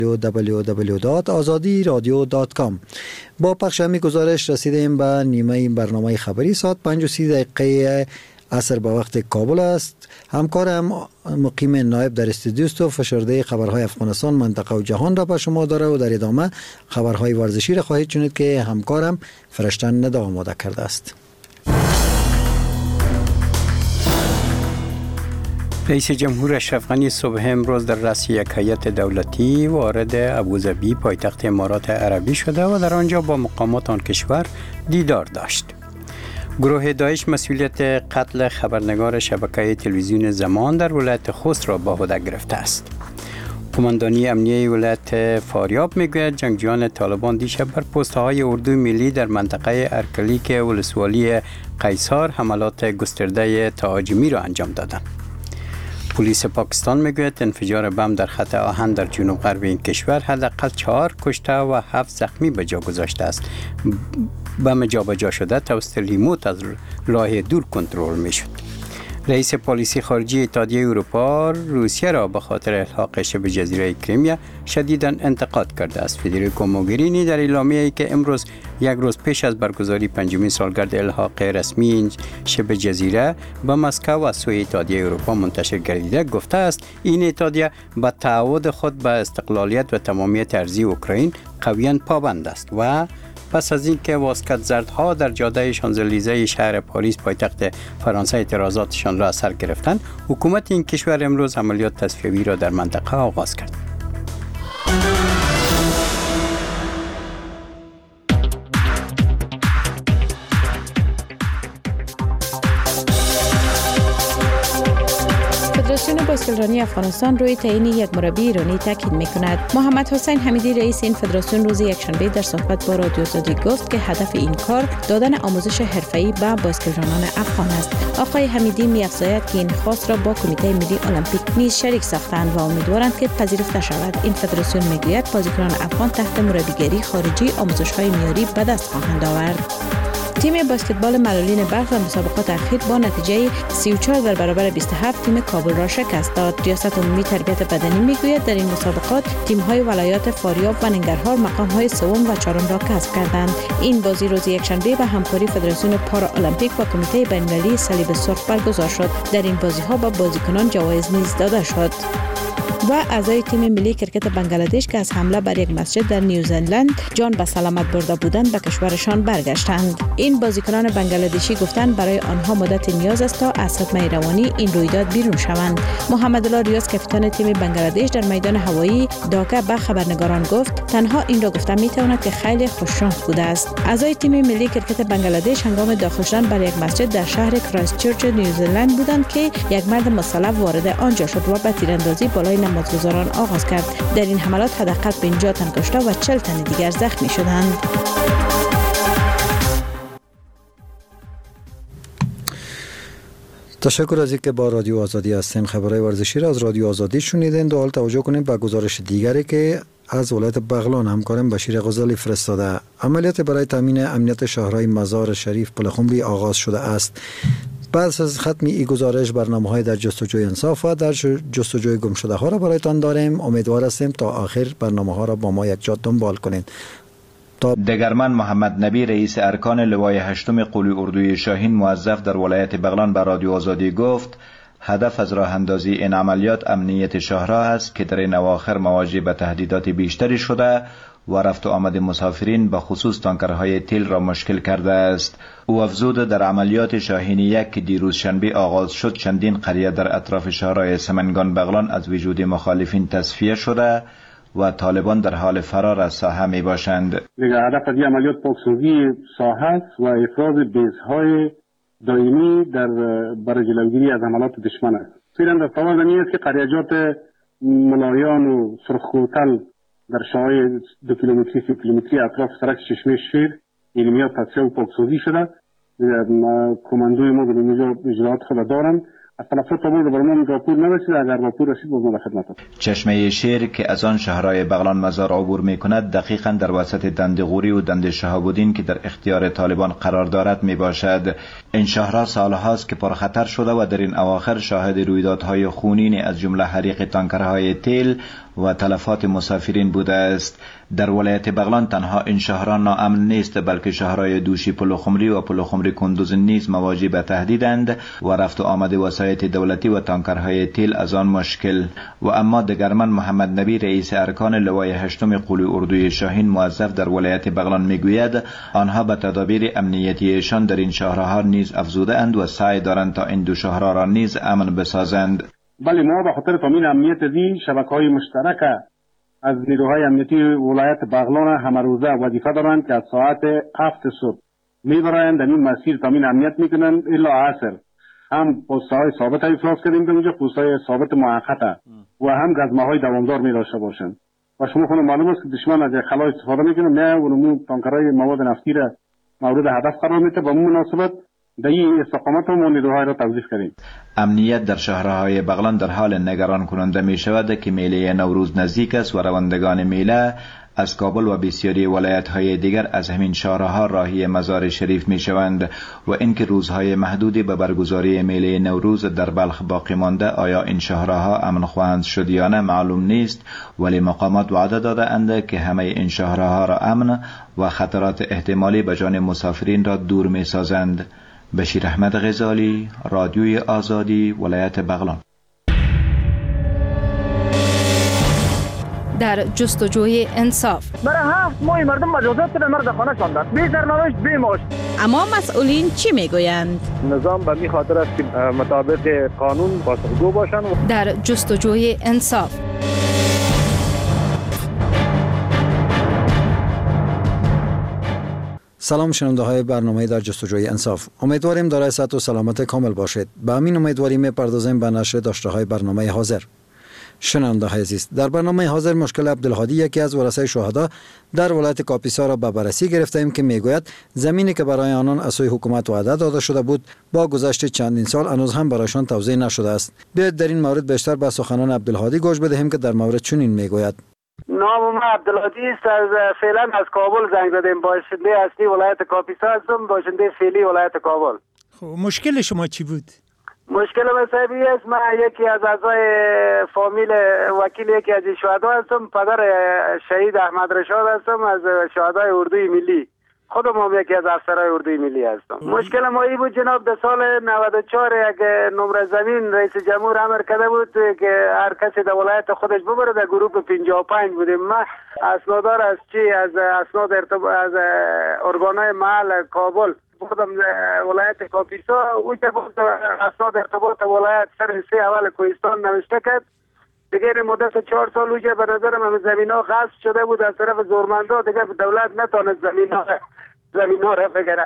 www.azadiradio.com. با پخش همین گزارش رسیدیم به نیمه برنامه خبری. ساعت 5:30 عصر به وقت کابل است. همکارم مقیم نایب در استودیو است و فشرده خبرهای افغانستان، منطقه و جهان را به شما داره و در ادامه خبرهای ورزشی را خواهید شنید که همکارم فرشتن ندا آماده کرده است. رئیس جمهور اشرف غنی صبح امروز در رأس یک هیئت دولتی وارد ابوظبی پایتخت امارات عربی شده و در آنجا با مقامات آن کشور دیدار داشت. گروه داعش مسئولیت قتل خبرنگار شبکه تلویزیون زمان در ولایت خوست را به عهده گرفته است. قماندانی امنیه ولایت فاریاب میگوید جنگجویان طالبان دیشب بر پست‌های اردوی ملی در منطقه ارکلیک ولسوالی قیصار حملات گسترده تهاجمی را انجام دادند. پلیس پاکستان میگوید انفجار بم در خط آهن در جنوب غرب این کشور حداقل 4 کشته و 7 زخمی به جا گذاشته است. بم جابجا شده توسط ریموت از راه دور کنترل میشد. رئیس پلیسی خارجی اتحادیه اروپا روسیه را به خاطر الحاق شبه جزیره کریمیا شدیداً انتقاد کرده است. فدریکو موگرینی در اعلامیه‌ای که امروز یک روز پیش از برگزاری 5مین سالگرد الحاق رسمی شبه جزیره به مسکو و سوی اتحادیه اروپا منتشر گردیده گفته است این اتحادیه به تعهد خود به استقلالیت و تمامیت ارضی اوکراین قویاً پابند است و پس از اینکه واسکت زردها در جاده شانزلیزه شهر پاریس پایتخت فرانسه اعتراضاتشان را سر گرفتند، حکومت این کشور امروز عملیات تصفیه‌ای را در منطقه آغاز کرد. فدراسیون باسکتبال افغانستان روی تعیین یک مربی ایرانی تاکید می‌کند. محمد حسین حمیدی رئیس این فدراسیون روز یکشنبه در صحبت با رادیو آزادی گفت که هدف این کار دادن آموزش حرفه‌ای به باسکتبالان افغان است. آقای حمیدی می‌افزاید که این خواست را با کمیته ملی المپیک نیز شریک ساختند و امیدوارند که پذیرفته شود. این فدراسیون می‌گوید بازیکنان افغان تحت مربیگری خارجی آموزش‌های معیاری به دست خواهند آورد. تیم باسکتبال ملالین بلخ در مسابقات اخیر با نتیجه 34 در برابر 27 تیم کابل را شکست داد. ریاست عمومی تربیت بدنی میگوید در این مسابقات تیم‌های ولایات فاریاب و ننگرهار مقام‌های سوم و چهارم را کسب کردند. این بازی روز یکشنبه به همکاری فدراسیون پارالمپیک و کمیته بین‌المللی صلیب سرخ برگزار شد. در این بازی‌ها به بازیکنان جوایز نیز داده شد. و اعضای تیم ملی کرکت بنگلادش که از حمله بر یک مسجد در نیوزلند جان به سلامت برده بودند به کشورشان برگشتند. این بازیکنان بنگلادشی گفتند برای آنها مدت نیاز است تا از صدمه روانی این رویداد بیرون شوند. محمد الله ریاض کاپیتان تیم بنگلادش در میدان هوایی داکا به خبرنگاران گفت تنها این را گفتم میتواند که خیلی خوششانس بوده است. اعضای تیم ملی کرکت بنگلادش هنگام داخل شدن بر یک مسجد در شهر کرایستچرچ نیوزلند بودند که یک مرد مسلح وارد آنجا شد و به تیراندازی بالای نمازگزاران آغاز کرد. در این حملات حداقل 50 تن کشته و 40 تن دیگر زخمی شدند. تشکر از اینکه با رادیو آزادی هستین. خبرهای ورزشی را از رادیو آزادی شنیدین. دو حال توجه کنیم به گزارش دیگری که از ولایت بغلان همکارم بشیر غزالی فرستاده. عملیات برای تامین امنیت شهرهای مزار شریف پلخمری آغاز شده است. بعد از ختم این گزارش برنامه‌های در جستجوی انصاف و در جستجوی گمشده‌ها را برایتان داریم. امیدوار هستیم تا آخر برنامه‌ها را با ما یک جا دنبال کنید. دگرمن محمد نبی رئیس ارکان لوای 8 قولی اردوی شاهین موظف در ولایت بغلان به رادیو آزادی گفت هدف از راه اندازی این عملیات امنیت شهرها است که در این اواخر مواجه به تهدیدات بیشتری شده و رفت و آمد مسافرین به خصوص تانکرهای تیل را مشکل کرده است. او افزود در عملیات شاهین 1 که دیروز شنبه آغاز شد چندین قریه در اطراف شهرهای سمنگان بغلان از وجود مخالفین تصفیه شده و طالبان در حال فرار از ساحه می باشند. هدف از این عملیات پاکسازی ساحه است و افراز بیزهای دائمی برای جلوگیری از حملات دشمن است. فعلا در تمام زمین است که قریجات ملایان و سرخکوتل در شهرهای 2 کیلومتری 3 کیلومتری اطراف سرک چشمه شیر علمیات تصفیه و پاکسازی شده. کماندوی ما در اینجا اجراعات خود دارند. از تلفات تابون رو برمان راپور نرسید. اگر راپور رسید باز ما خدمت است. چشمه شیر که از آن شهرهای بغلان مزار عبور می کند دقیقاً در وسط دندغوری و دند شهابودین که در اختیار طالبان قرار دارد می باشد. این شهرها سالهاست که پرخطر شده و در این اواخر شاهد رویدادهای خونین از جمله حریق تانکرهای تیل و تلفات مسافرین بوده است. در ولایت بغلان تنها این شهرها ناامن نیست، بلکه شهرهای دوشی پلخمری و پلخمری کندوز نیز مواجه به تهدیدند و رفت و آمد وسایط دولتی و تانکرهای تیل از آن مشکل. و اما دگرمن محمد نبی رئیس ارکان لوای هشتم قولی اردوی شاهین موظف در ولایت بغلان میگوید آنها به تدابیر امنیتیشان در این شهرها نیز افزوده اند و سعی دارند تا این دو شهرها را نیز امن بسازند. بله، ما به خاطر تامین امنیت دی شبکه‌های مشترک از نیروهای امنیتی ولایت بغلان همه روزه وظیفه دارند که از ساعت 7 صبح میبرند در این مسیر تامین امنیت میکنند الا عصر. هم پست‌های ثابت افراز کردیم به اونجا، پست‌های ثابت موقته و هم گزمه‌های دوامدار می داشته باشند. و شما خود معلوم است که دشمن از خلا استفاده میکنه، نه اونمون تانکرهای مواد نفتی را مورد هدف قرار میده. با مناسبت در این استقامت ما نیروهای را توظیف کردیم. امنیت در شهرهای بغلان در حال نگران کننده می شود که میله نوروز نزدیک است و روندگان میله از کابل و بسیاری ولایت‌های دیگر از همین شهرها راهی مزار شریف می‌شوند و اینکه روزهای محدودی به برگزاری میله نوروز در بلخ باقی مانده، آیا این شهرها امن خواهند شد یا نه معلوم نیست، ولی مقامات وعده داده اند که همه این شهرها را امن و خطرات احتمالی به جان مسافرین را دور می‌سازند. بشیر احمد غزالی، رادیوی آزادی، ولایت بغلان. در جستجوی انصاف برای 7 ماه مردم مجازات به مرد خانه شاندن، بی سرنوشت بی معاش. اما مسئولین چی میگویند؟ نظام به می خاطر است که مطابق قانون پاسخگو باشند. در جستجوی انصاف. سلام شنونده های برنامه در جستجوی انصاف. امیدواریم دارای صحت و سلامت کامل باشید. به همین امیدواری می‌پردازیم به نشر داشته های برنامه حاضر. شنونده های عزیز، در برنامه حاضر مشکل عبدالهادی، یکی از ورثه شهدا در ولایت کاپیسا را به بررسی گرفتیم که میگوید زمینی که برای آنان از سوی حکومت وعده داده شده بود با گذشت چندین سال هنوز هم برایشان توزیع نشده است. بیایید در این مورد بیشتر به سخنان عبدالهادی گوش بدهیم که در مورد چنین میگوید. نام من عبدالهادی است. فعلا از کابل زنگ زدیم. باشنده اصلی ولایت کاپیسا هستم، باشنده فعلی ولایت کابل. خب مشکل شما چی بود؟ مشکل مذهبی است. من یکی از اعضای فامیل وکیل یکی از شهدا هستم. پدر شهید احمد رشاد هستم از شهدای اردوی ملی. خودم هم یکی از افسرهای اردوی ملی هستم. مشکل ما این بود جناب، در سال 94 یک نمره زمین رئیس جمهور امر کرده بود که هر کسی در ولایت خودش ببره. در گروه 55 بودیم. من اسنادار از اسناد از ارگانهای محل کابل بودم ولایت کاپیسا. او که بود اسناد ارتباط ولایت سر 3 اول کوهستان نوشته کرد. دیگر مدت 4 سال اوجه به نظرم همه زمین ها غصب شده بود از طرف زورمندا. دیگر دولت نتانست زمین ها را بگیره.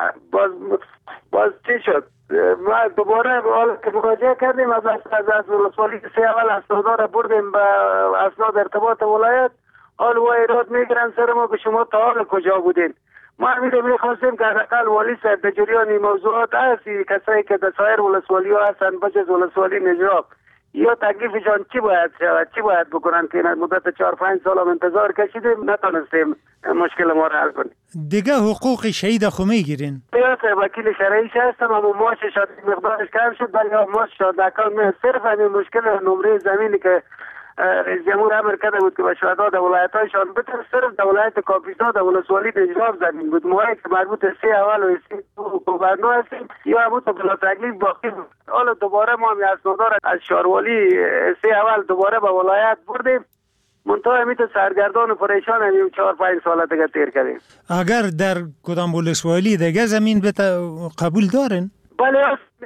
باز چی شد؟ ما دوباره که مراجعه کردیم از ولسوالی 3 اول اسنادار بردیم به اسناد ارتباط ولایت. حال و ایراد میگیرن سر ما که شما تا حال کجا بودین. ما همیشه میخواستیم که حداقل والی صاحب به جریان این موضوعات هستی، کسایی که در سایر ولسوالی ها هستن بجز ولسوالی نجراب یا تکلیفشان چی باید شود، چی باید بکنن که مدت 4-5 سال هم انتظار کشیدیم نتونستیم مشکل ما را حل کنیم. دیگه حقوق شهید خو میگیرین؟ وکیل شرعیش هستم، اما ماشش مقدارش کم شد، ولی ماش دکان صرف همین مشکل نمره زمینی که رئیس جمهور امر کرده بود که به شهدا در ولایت‌هایشان بده، صرف در ولایت کاپیسا در ولسوالی نجراب زمین بود. موقعی که مربوط 3 اول و 3 کوبرنو هستیم یا همون تا بلا تکلیف باقی بود. حالا دوباره ما هم اسنادار از شهروالی 3 اول دوباره به ولایت بردیم. منتها همیت سرگردان و پریشان همیم 4-5 ساله دیگه تیر کردیم. اگر در کدام ولسوالی دیگه زمین قبول دارن؟ بله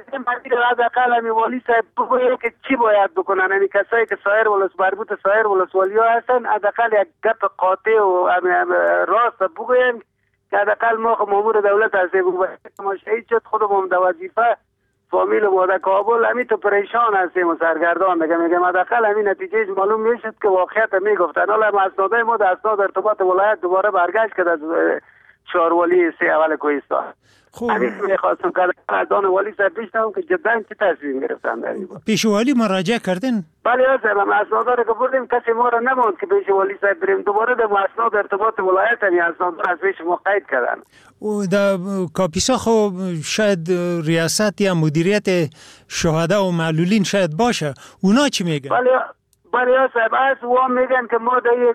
از اقل همی والی صاحب بگوید که چی باید بکنن. همی کسایی که مربوط سایر ولسوالی ها هستن از اقل یک گپ قاطع و راست بگویم که از اقل ما مامور دولت هستیم. ما شهید شد خودمون در وظیفه فامیل و ماده کابل همین تو پریشان هستیم و سرگردان میگم از اقل همین نتیجهش معلوم میشد که واقعیت میگفتن. حالا اسنادای ما در اسناد ارتباط ولایت دوباره برگشت کرد از شهروالی 3 اول کوهستان. همین میخواستم که اردان والی صاحب بیشتم که جدا چی تصمیم گرفتن در این بود. پیش والی مراجعه کردن؟ بله صاحب، اسنادا رو که بردیم کسی ما را نماند که پیش والی صاحب بریم. دوباره در اسناد ارتباط ولایت همین اسنادا از پیش ما قید کردن. و در کاپیسا خب شاید ریاست یا مدیریت شهدا و معلولین شاید باشه، اونا چی میگن؟ بله صاحب، از و میگن که ما در